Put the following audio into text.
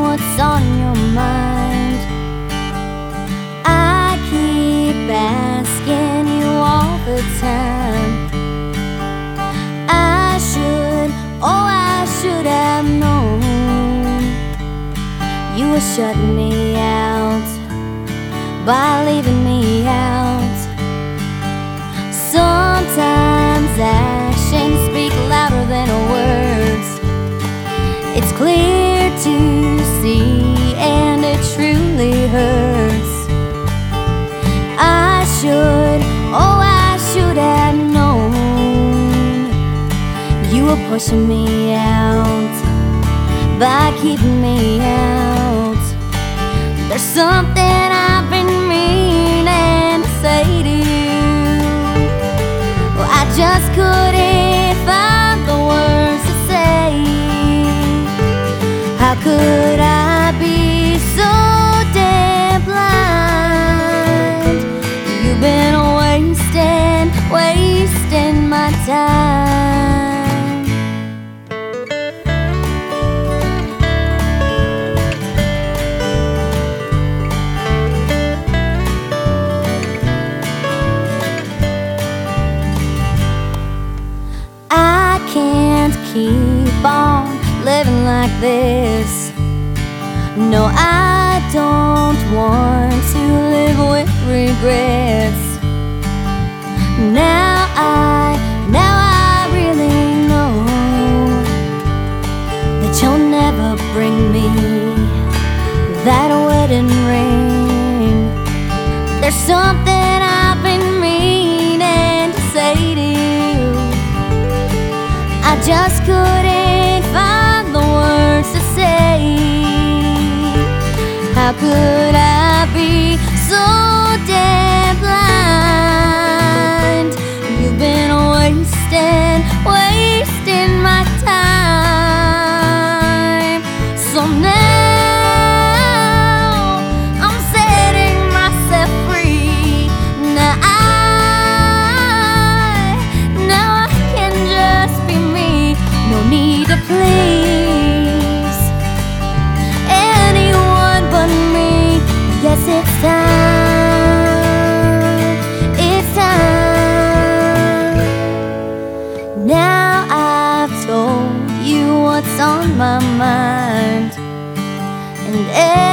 what's on your mind. I keep asking you all the time. I should have known you were shutting me out by leaving me out. Sometimes actions speak louder than words. It's clear to see, and it truly hurts. I should have known you were pushing me out by keeping me out. There's something I've been meaning to say to you. Well, I just couldn't find the words to say. How could I be so damn blind? You've been wasting my time. I can't keep on living like this. No, I don't want to live with regrets. Now I really know that you'll never bring me that wedding ring. There's something I've been meaning to say to you. I just couldn't find the words to say. How could I be so damn blind? You've been wasting my time. So now I'm setting myself free. Now I can just be me. No need to please anyone but me. Yes, it's time. It's time. Now I've told you what's on my mind, and